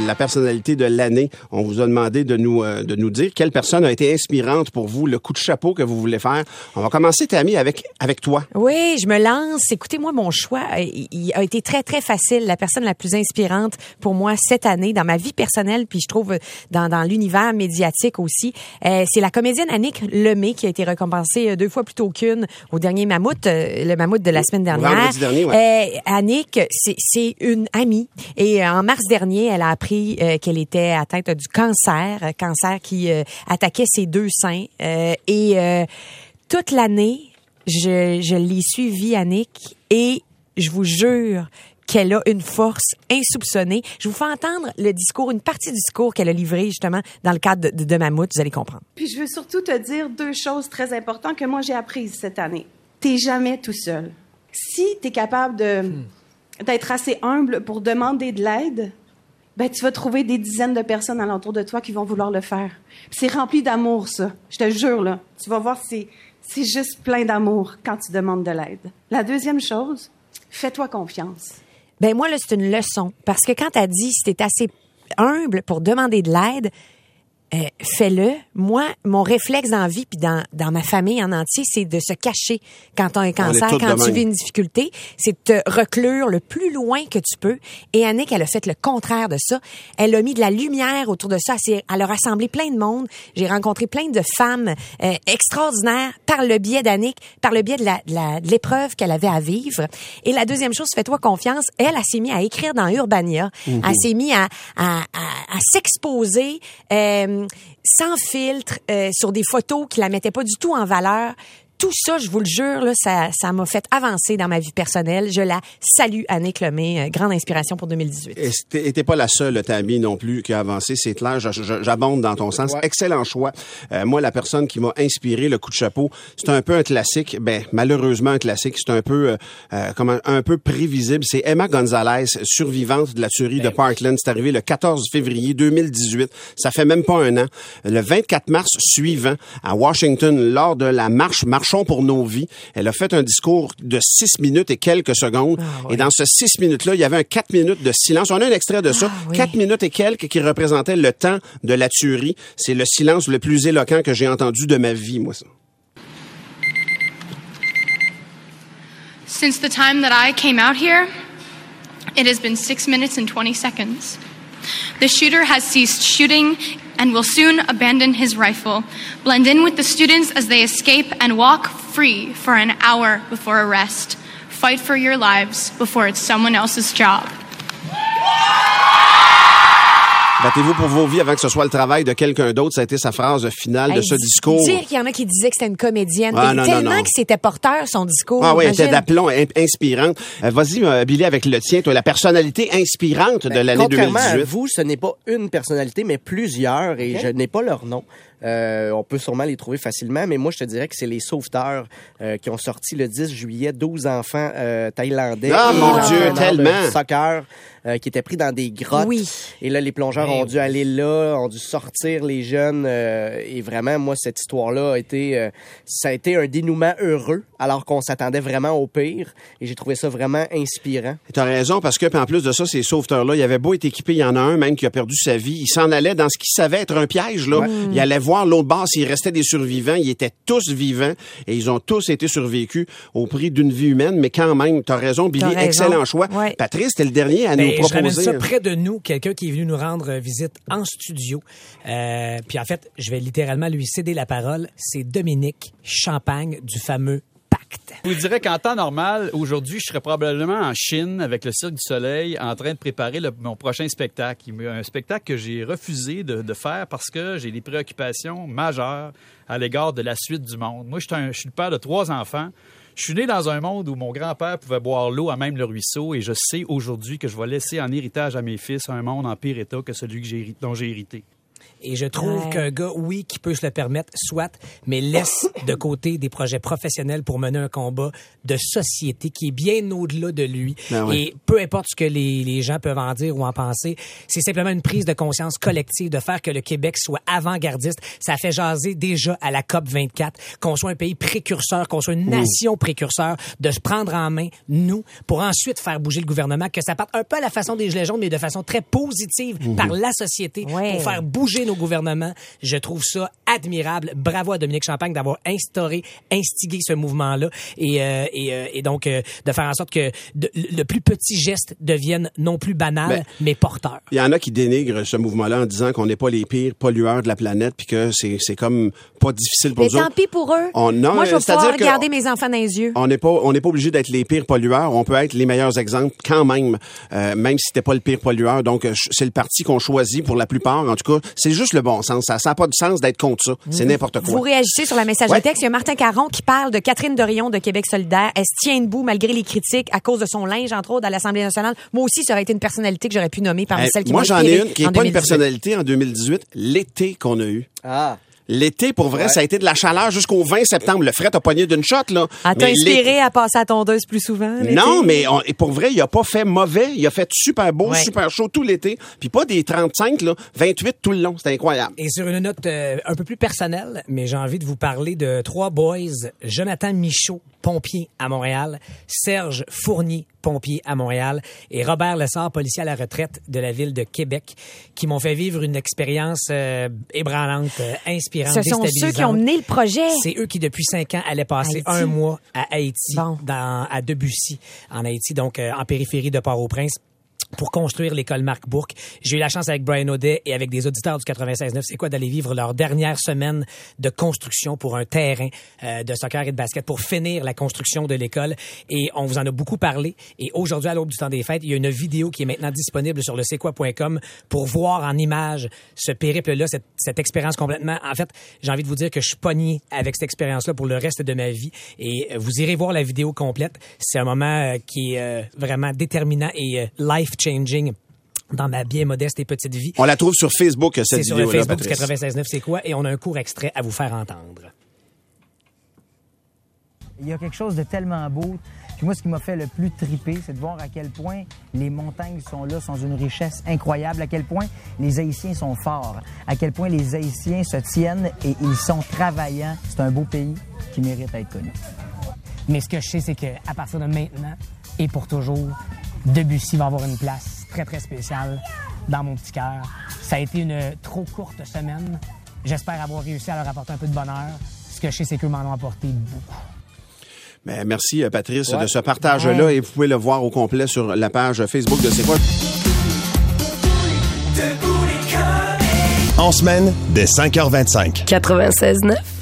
la personnalité de l'année. On vous a demandé de nous dire quelle personne a été inspirante pour vous, le coup de chapeau que vous voulez faire. On va commencer, Tammy, avec toi. Oui, je me lance. Écoutez, moi, mon choix il a été très, très facile. La personne la plus inspirante pour moi cette année, dans ma vie personnelle, puis je trouve dans l'univers médiatique aussi, c'est la comédienne Annick Lemay qui a été récompensée 2 fois plus tôt qu'une au dernier Mammouth, le Mammouth de la semaine dernière. Vendredi dernier, ouais. Annick, c'est une amie. Et en mars dernier, elle a appris qu'elle était atteinte du cancer qui attaquait ses 2 seins. Toute l'année, je l'ai suivie, Annick, et je vous jure qu'elle a une force insoupçonnée. Je vous fais entendre une partie du discours qu'elle a livré justement dans le cadre de Mammouth, vous allez comprendre. Puis je veux surtout te dire 2 choses très importantes que moi j'ai apprises cette année. T'es jamais tout seul. Si t'es capable d'être assez humble pour demander de l'aide, ben tu vas trouver des dizaines de personnes alentour de toi qui vont vouloir le faire. Puis c'est rempli d'amour, ça. Je te jure, là. Tu vas voir, c'est juste plein d'amour quand tu demandes de l'aide. La deuxième chose, fais-toi confiance. Ben moi, là, c'est une leçon. Parce que quand t'as dit si t'es assez humble pour demander de l'aide, fais-le. Moi, mon réflexe dans la vie puis dans ma famille en entier, c'est de se cacher quand tu as un cancer, quand tu vis une difficulté. C'est de te reclure le plus loin que tu peux. Et Annick, elle a fait le contraire de ça. Elle a mis de la lumière autour de ça. Elle a rassemblé plein de monde. J'ai rencontré plein de femmes extraordinaires par le biais d'Annick, par le biais de l'épreuve qu'elle avait à vivre. Et la deuxième chose, fais-toi confiance. Elle s'est mise à écrire dans Urbania. Mm-hmm. Elle s'est mise à s'exposer sans filtre, sur des photos qui la mettaient pas du tout en valeur. Tout ça, je vous le jure, là, ça m'a fait avancer dans ma vie personnelle. Je la salue, Annick Lemay, grande inspiration pour 2018. Et t'es pas la seule, Tammy, non plus, qui a avancé. C'est clair, j'abonde dans ton sens. Ouais. Excellent choix. Moi, la personne qui m'a inspiré, le coup de chapeau, c'est un peu un classique. Ben, malheureusement, un classique. C'est un peu, un peu prévisible. C'est Emma Gonzalez, survivante de la tuerie de Parkland. C'est arrivé le 14 février 2018. Ça fait même pas un an. Le 24 mars suivant, à Washington, lors de la marche pour nos vies. Elle a fait un discours de 6 minutes et quelques secondes. Ah, oui. Et dans ce 6 minutes-là, il y avait un 4 minutes de silence. On a un extrait de ça. Oui. 4 minutes et quelques qui représentait le temps de la tuerie. C'est le silence le plus éloquent que j'ai entendu de ma vie, moi, ça. Since the time that I came out here, it has been 6 minutes and 20 seconds. The shooter has ceased shooting and will soon abandon his rifle, blend in with the students as they escape, and walk free for an hour before arrest. Fight for your lives before it's someone else's job. Battez-vous pour vos vies avant que ce soit le travail de quelqu'un d'autre. Ça a été sa phrase finale de ce discours. Dire qu'il y en a qui disaient que c'était une comédienne. Tellement que c'était porteur, son discours. Ah oui, elle était d'aplomb, inspirante. Vas-y, Billy, avec le tien, toi, la personnalité inspirante de l'année 2018. Contrairement à vous, ce n'est pas une personnalité, mais plusieurs, et je n'ai pas leur nom. On peut sûrement les trouver facilement, mais moi, je te dirais que c'est les Sauveteurs qui ont sorti le 10 juillet 12 enfants thaïlandais. Ah, mon Dieu, tellement! De soccer qui étaient pris dans des grottes. Oui. Et là, les plongeurs ont dû aller là, ont dû sortir les jeunes. Et vraiment, moi, cette histoire-là ça a été un dénouement heureux, alors qu'on s'attendait vraiment au pire. Et j'ai trouvé ça vraiment inspirant. Tu as raison, parce que, en plus de ça, ces sauveteurs-là, il avait beau être équipé, il y en a un même qui a perdu sa vie. Il s'en allait dans ce qu'il savait être un piège, là. Ouais. Il allait voir l'autre bord s'il restait des survivants. Ils étaient tous vivants et ils ont tous été survécus au prix d'une vie humaine. Mais quand même, tu as raison, Billy, excellent choix. Ouais. Patrice, t'es le dernier à nous proposer. Je ramène ça près de nous, quelqu'un qui est venu nous rendre visite en studio. Puis en fait, je vais littéralement lui céder la parole. C'est Dominique Champagne du fameux Pacte. Je vous dirais qu'en temps normal, aujourd'hui, je serais probablement en Chine avec le Cirque du Soleil en train de préparer mon prochain spectacle. Un spectacle que j'ai refusé de faire parce que j'ai des préoccupations majeures à l'égard de la suite du monde. Moi, je suis le père de 3 enfants. Je suis né dans un monde où mon grand-père pouvait boire l'eau à même le ruisseau et je sais aujourd'hui que je vais laisser en héritage à mes fils un monde en pire état que celui dont j'ai hérité. Et je trouve qu'un gars, oui, qui peut se le permettre, soit, mais laisse de côté des projets professionnels pour mener un combat de société qui est bien au-delà de lui. Et peu importe ce que les gens peuvent en dire ou en penser, c'est simplement une prise de conscience collective de faire que le Québec soit avant-gardiste. Ça fait jaser déjà à la COP 24, qu'on soit un pays précurseur, qu'on soit une nation précurseur, de se prendre en main, nous, pour ensuite faire bouger le gouvernement, que ça parte un peu à la façon des Gilets jaunes, mais de façon très positive par la société pour faire bouger nos gouvernements. Je trouve ça admirable. Bravo à Dominique Champagne d'avoir instigé ce mouvement-là et donc de faire en sorte que le plus petit geste devienne non plus banal, mais porteur. Il y en a qui dénigrent ce mouvement-là en disant qu'on n'est pas les pires pollueurs de la planète puis que c'est comme pas difficile pour nous autres. Mais tant pis pour eux. Moi, je vais pouvoir regarder mes enfants dans les yeux. On n'est pas obligé d'être les pires pollueurs. On peut être les meilleurs exemples quand même, même si t'es pas le pire pollueur. Donc, c'est le parti qu'on choisit pour la plupart. En tout cas, c'est juste le bon sens. Ça n'a pas de sens d'être contre ça. C'est n'importe quoi. Vous réagissez sur la messagerie texte. Il y a Martin Caron qui parle de Catherine Dorion de Québec solidaire. Elle se tient debout malgré les critiques à cause de son linge, entre autres, à l'Assemblée nationale. Moi aussi, ça aurait été une personnalité que j'aurais pu nommer parmi celles qui m'ont inspiré. Moi, j'en ai une qui n'est pas une personnalité en 2018. L'été qu'on a eu. L'été, pour vrai, ça a été de la chaleur jusqu'au 20 septembre. Le fret a pogné d'une shot, là. T'a inspiré à passer à tondeuse plus souvent? Non, mais pour vrai, il a pas fait mauvais. Il a fait super beau, super chaud tout l'été. Puis pas des 35, là, 28 tout le long. C'était incroyable. Et sur une note un peu plus personnelle, mais j'ai envie de vous parler de 3 boys. Jonathan Michaud, pompier à Montréal. Serge Fournier, pompier à Montréal. Et Robert Lessard, policier à la retraite de la ville de Québec, qui m'ont fait vivre une expérience ébranlante, inspirante. Ce sont ceux qui ont mené le projet. C'est eux qui, depuis 5 ans, allaient passer un mois à Haïti, à Debussy, en Haïti, donc en périphérie de Port-au-Prince, pour construire l'école Marc Bourque. J'ai eu la chance avec Brian Audet et avec des auditeurs du 96.9, c'est quoi d'aller vivre leur dernière semaine de construction pour un terrain de soccer et de basket pour finir la construction de l'école. Et on vous en a beaucoup parlé. Et aujourd'hui, à l'aube du temps des fêtes, il y a une vidéo qui est maintenant disponible sur le c'est-quoi.com pour voir en images ce périple-là, cette expérience complètement. En fait, j'ai envie de vous dire que je suis pogné avec cette expérience-là pour le reste de ma vie. Et vous irez voir la vidéo complète. C'est un moment qui est vraiment déterminant et life-changing dans ma bien modeste et petite vie. On la trouve sur Facebook, cette vidéo-là, C'est sur le Facebook du 96.9, c'est quoi? Et on a un court extrait à vous faire entendre. Il y a quelque chose de tellement beau. Puis moi, ce qui m'a fait le plus triper, c'est de voir à quel point les montagnes sont là, sont d'une richesse incroyable, à quel point les Haïtiens sont forts, à quel point les Haïtiens se tiennent et ils sont travaillants. C'est un beau pays qui mérite d'être connu. Mais ce que je sais, c'est qu'à partir de maintenant et pour toujours, Debussy va avoir une place très, très spéciale dans mon petit cœur. Ça a été une trop courte semaine. J'espère avoir réussi à leur apporter un peu de bonheur. Ce que je sais, c'est qu'eux m'en ont apporté beaucoup. Mais merci, Patrice, de ce partage-là. Et vous pouvez le voir au complet sur la page Facebook de C'est quoi? En semaine, dès 5h25. 96.9.